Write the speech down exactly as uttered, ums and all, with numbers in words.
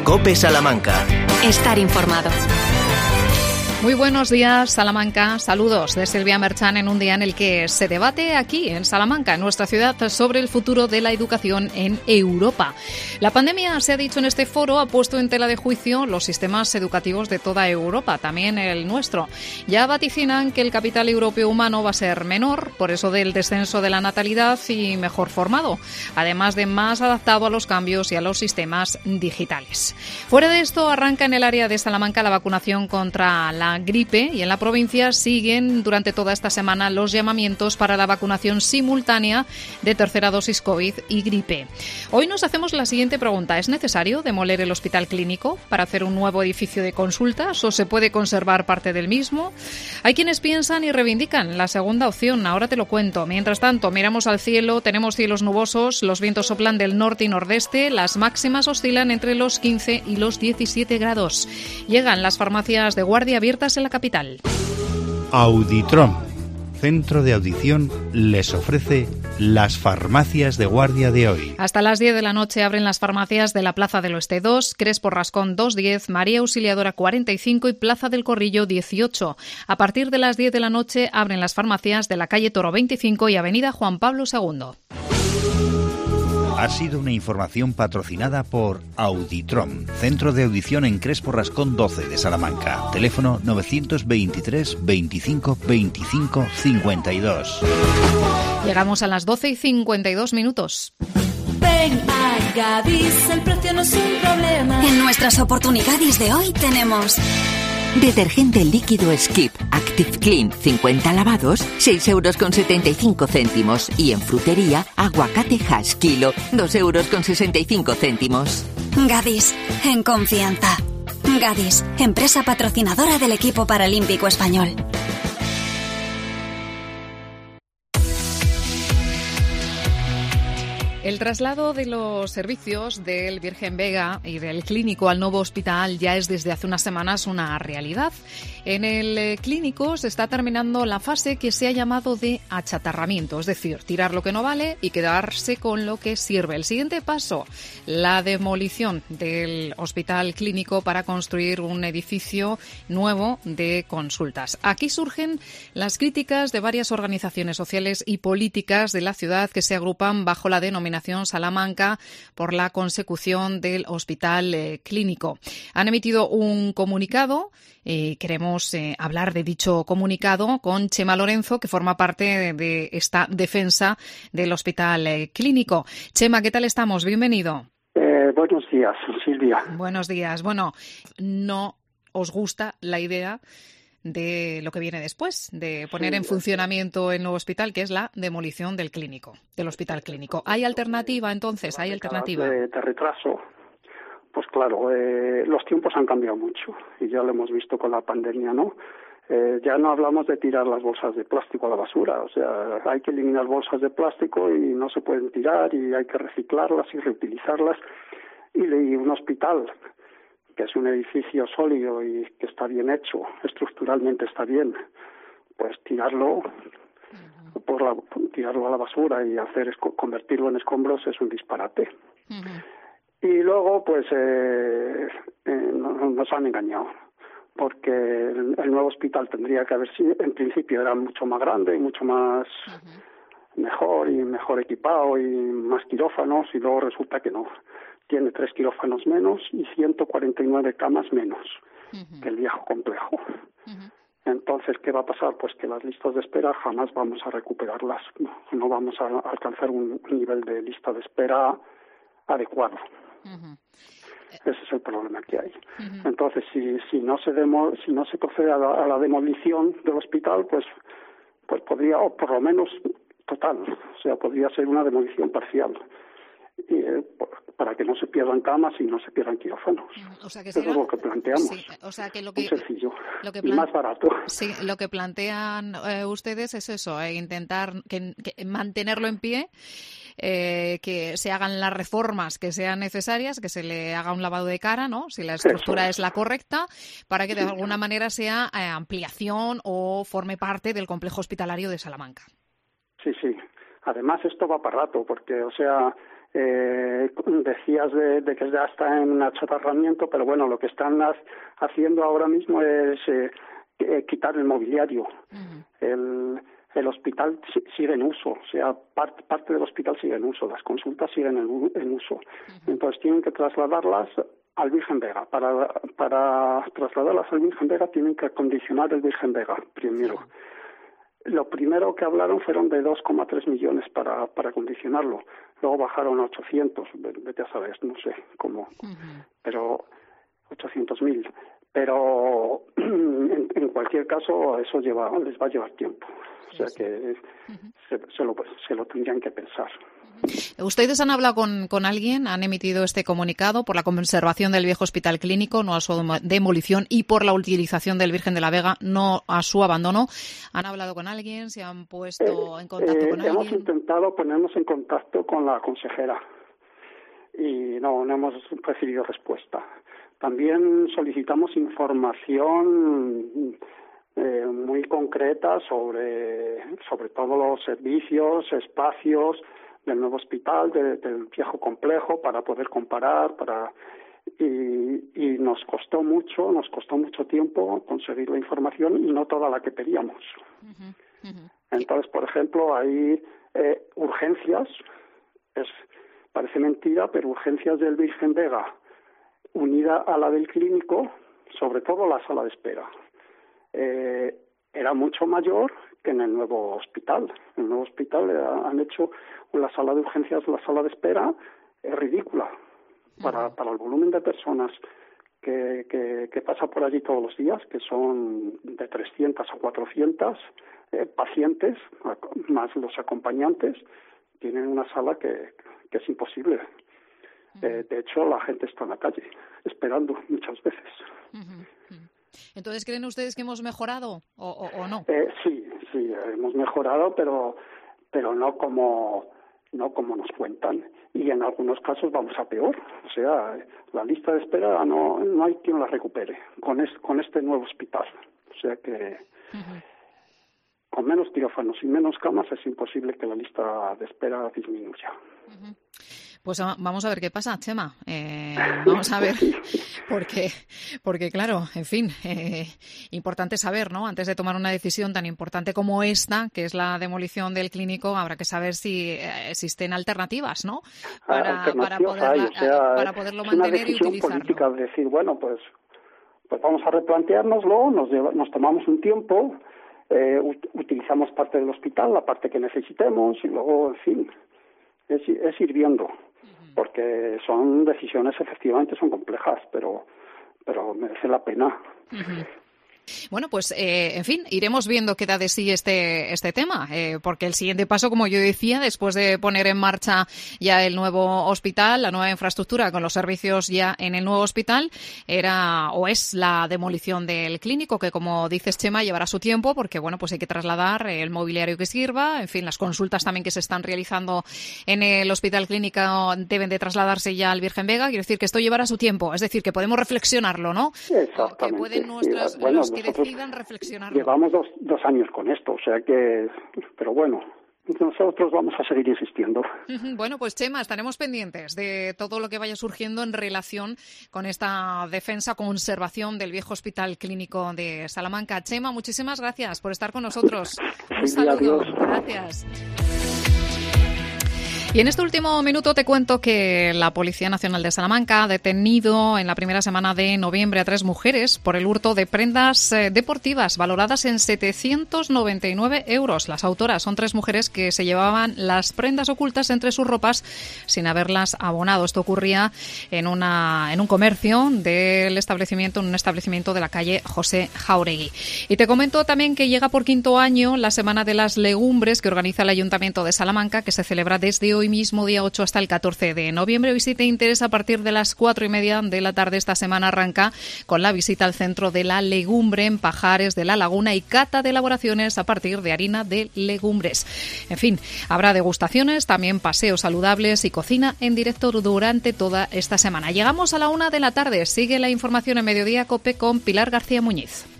COPE Salamanca. Estar informado. Muy buenos días, Salamanca. Saludos de Silvia Merchan en un día en el que se debate aquí, en Salamanca, en nuestra ciudad, sobre el futuro de la educación en Europa. La pandemia, se ha dicho en este foro, ha puesto en tela de juicio los sistemas educativos de toda Europa, también el nuestro. Ya vaticinan que el capital europeo humano va a ser menor, por eso del descenso de la natalidad, y mejor formado, además de más adaptado a los cambios y a los sistemas digitales. Fuera de esto, arranca en el área de Salamanca la vacunación contra la gripe y en la provincia siguen durante toda esta semana los llamamientos para la vacunación simultánea de tercera dosis COVID y gripe. Hoy nos hacemos la siguiente pregunta. ¿Es necesario demoler el hospital clínico para hacer un nuevo edificio de consultas o se puede conservar parte del mismo? Hay quienes piensan y reivindican la segunda opción. Ahora te lo cuento. Mientras tanto, miramos al cielo, tenemos cielos nubosos, los vientos soplan del norte y nordeste, las máximas oscilan entre los quince y los diecisiete grados. Llegan las farmacias de guardia abiertas en la capital. Auditrom, centro de audición, les ofrece las farmacias de guardia de hoy. Hasta las diez de la noche abren las farmacias de la Plaza del Oeste dos, Crespo Rascón doscientos diez, María Auxiliadora cuarenta y cinco y Plaza del Corrillo dieciocho. A partir de las diez de la noche abren las farmacias de la calle Toro veinticinco y Avenida Juan Pablo segundo. Ha sido una información patrocinada por Auditrom, centro de audición en Crespo Rascón doce de Salamanca. Teléfono novecientos veintitrés veinticinco veinticinco cincuenta y dos. Llegamos a las doce y cincuenta y dos minutos. Ven a Gadis, el precio no es un problema. En nuestras oportunidades de hoy tenemos detergente líquido Skip Active Clean cincuenta lavados, seis euros con setenta y cinco céntimos. Y en frutería, aguacate hash kilo, dos euros con sesenta y cinco céntimos. Gadis, en confianza. Gadis, empresa patrocinadora del equipo paralímpico español. El traslado de los servicios del Virgen Vega y del clínico al nuevo hospital ya es desde hace unas semanas una realidad. En el clínico se está terminando la fase que se ha llamado de achatarramiento, es decir, tirar lo que no vale y quedarse con lo que sirve. El siguiente paso, la demolición del hospital clínico para construir un edificio nuevo de consultas. Aquí surgen las críticas de varias organizaciones sociales y políticas de la ciudad que se agrupan bajo la denominación Salamanca por la consecución del hospital eh, clínico. Han emitido un comunicado. Eh, queremos eh, hablar de dicho comunicado con Chema Lorenzo, que forma parte de, de esta defensa del hospital eh, clínico. Chema, ¿qué tal estamos? Bienvenido. Eh, buenos días, Silvia. Buenos días. Bueno, ¿no os gusta la idea de lo que viene después, de poner sí, en funcionamiento el nuevo hospital, que es la demolición del clínico, del hospital clínico? ¿Hay alternativa entonces? ¿Hay alternativa? De, de retraso, pues claro, eh, los tiempos han cambiado mucho y ya lo hemos visto con la pandemia, ¿no? Eh, ya no hablamos de tirar las bolsas de plástico a la basura, o sea, hay que eliminar bolsas de plástico y no se pueden tirar y hay que reciclarlas y reutilizarlas. Y, y un hospital que es un edificio sólido y que está bien hecho, estructuralmente está bien, pues tirarlo uh-huh. por la, tirarlo a la basura y hacer convertirlo en escombros es un disparate. Uh-huh. Y luego, pues, eh, eh, nos han engañado, porque el, el nuevo hospital tendría que haber sido, en principio era mucho más grande y mucho más uh-huh. mejor y mejor equipado y más quirófanos, y luego resulta que no. Tiene tres quirófanos menos y ciento cuarenta y nueve camas menos uh-huh. que el viejo complejo. Uh-huh. Entonces, ¿qué va a pasar? Pues que las listas de espera jamás vamos a recuperarlas. No, no vamos a alcanzar un nivel de lista de espera adecuado. Uh-huh. Ese es el problema que hay. Uh-huh. Entonces, si si no se demo, si no se procede a la, a la demolición del hospital, pues pues podría, o por lo menos total, o sea, podría ser una demolición parcial. Y, eh, para que no se pierdan camas y no se pierdan quirófanos. O sea que Eso será, es lo que planteamos. Sí, o sea que lo que, muy sencillo lo que y plan... más barato. Sí, lo que plantean eh, ustedes es eso, eh, intentar que, que mantenerlo en pie, eh, que se hagan las reformas que sean necesarias, que se le haga un lavado de cara, ¿no? Si la estructura es. es la correcta, para que de sí. alguna manera sea eh, ampliación o forme parte del complejo hospitalario de Salamanca. Sí, sí. Además, esto va para rato, porque, o sea, Eh, decías de, de que ya está en achatarramiento, pero bueno, lo que están ha, haciendo ahora mismo es eh, eh, quitar el mobiliario. Uh-huh. El, el hospital sigue en uso, o sea, parte, parte del hospital sigue en uso, las consultas siguen en, en uso. Uh-huh. Entonces tienen que trasladarlas al Virgen Vega. Para, para trasladarlas al Virgen Vega tienen que acondicionar el Virgen Vega primero. Uh-huh. Lo primero que hablaron fueron de dos coma tres millones para, para acondicionarlo. Luego bajaron a ochocientos, vete a saber, no sé cómo, uh-huh. pero ochocientos mil. Pero en, en cualquier caso eso lleva, les va a llevar tiempo. O sea que uh-huh. se, se, lo, se lo tendrían que pensar. ¿Ustedes han hablado con, con alguien? ¿Han emitido este comunicado por la conservación del viejo hospital clínico, no a su demolición, y por la utilización del Virgen de la Vega, no a su abandono? ¿Han hablado con alguien? ¿Se han puesto eh, en contacto eh, con alguien? Hemos intentado ponernos en contacto con la consejera y no, no hemos recibido respuesta. También solicitamos información eh, muy concreta sobre, sobre todos los servicios, espacios del nuevo hospital, de, del viejo complejo, para poder comparar, para y, y nos costó mucho, nos costó mucho tiempo conseguir la información y no toda la que pedíamos. Uh-huh, uh-huh. Entonces, por ejemplo, hay eh, urgencias, es parece mentira, pero urgencias del Virgen Vega unida a la del clínico, sobre todo la sala de espera, eh, era mucho mayor que en el nuevo hospital. En el nuevo hospital eh, han hecho la sala de urgencias, la sala de espera, es ridícula para, para el volumen de personas que, que, que pasa por allí todos los días, que son de trescientas a cuatrocientas eh, pacientes, más los acompañantes. Tienen una sala que, que es imposible. Eh, de hecho, la gente está en la calle esperando muchas veces. Entonces, ¿creen ustedes que hemos mejorado o, o, o no? Eh, sí, sí, hemos mejorado, pero pero no como no como nos cuentan, y en algunos casos vamos a peor. O sea, la lista de espera no no hay quien la recupere con es, con este nuevo hospital. O sea que uh-huh. con menos quirófanos y menos camas es imposible que la lista de espera disminuya. Uh-huh. Pues vamos a ver qué pasa, Chema. Eh, vamos a ver, porque, porque claro, en fin, eh, importante saber, ¿no? Antes de tomar una decisión tan importante como esta, que es la demolición del clínico, habrá que saber si eh, existen alternativas, ¿no? Para, para, poderla, hay, o sea, para poderlo mantener y utilizarlo. Es una decisión política de decir, bueno, pues, pues vamos a replanteárnoslo, nos, lleva, nos tomamos un tiempo, eh, ut- utilizamos parte del hospital, la parte que necesitemos, y luego, en fin, es, es ir viendo. Porque son decisiones, efectivamente, son complejas, pero pero merece la pena. Uh-huh. Bueno, pues, eh, en fin, iremos viendo qué da de sí este este tema, eh, porque el siguiente paso, como yo decía, después de poner en marcha ya el nuevo hospital, la nueva infraestructura con los servicios ya en el nuevo hospital, era o es la demolición del clínico, que, como dices, Chema, llevará su tiempo, porque, bueno, pues hay que trasladar el mobiliario que sirva, en fin, las consultas también que se están realizando en el hospital clínico deben de trasladarse ya al Virgen Vega. Quiero decir que esto llevará su tiempo, es decir, que podemos reflexionarlo, ¿no? Exactamente. Que pueden nuestros, sí, bueno, los que decidan reflexionarlo. Llevamos dos, dos años con esto, o sea que, pero bueno, nosotros vamos a seguir insistiendo. Bueno, pues, Chema, estaremos pendientes de todo lo que vaya surgiendo en relación con esta defensa, conservación del viejo hospital clínico de Salamanca. Chema, muchísimas gracias por estar con nosotros. Un sí, saludo. Adiós. Gracias. Y en este último minuto te cuento que la Policía Nacional de Salamanca ha detenido en la primera semana de noviembre a tres mujeres por el hurto de prendas eh, deportivas valoradas en setecientos noventa y nueve euros. Las autoras son tres mujeres que se llevaban las prendas ocultas entre sus ropas sin haberlas abonado. Esto ocurría en una en un comercio del establecimiento, en un establecimiento de la calle José Jáuregui. Y te comento también que llega por quinto año la Semana de las Legumbres que organiza el Ayuntamiento de Salamanca, que se celebra desde hoy hoy mismo, día ocho, hasta el catorce de noviembre. Hoy, si te interesa, a partir de las cuatro y media de la tarde esta semana arranca con la visita al Centro de la Legumbre en Pajares de la Laguna y cata de elaboraciones a partir de harina de legumbres. En fin, habrá degustaciones, también paseos saludables y cocina en directo durante toda esta semana. Llegamos a la una de la tarde. Sigue la información en Mediodía COPE con Pilar García Muñiz.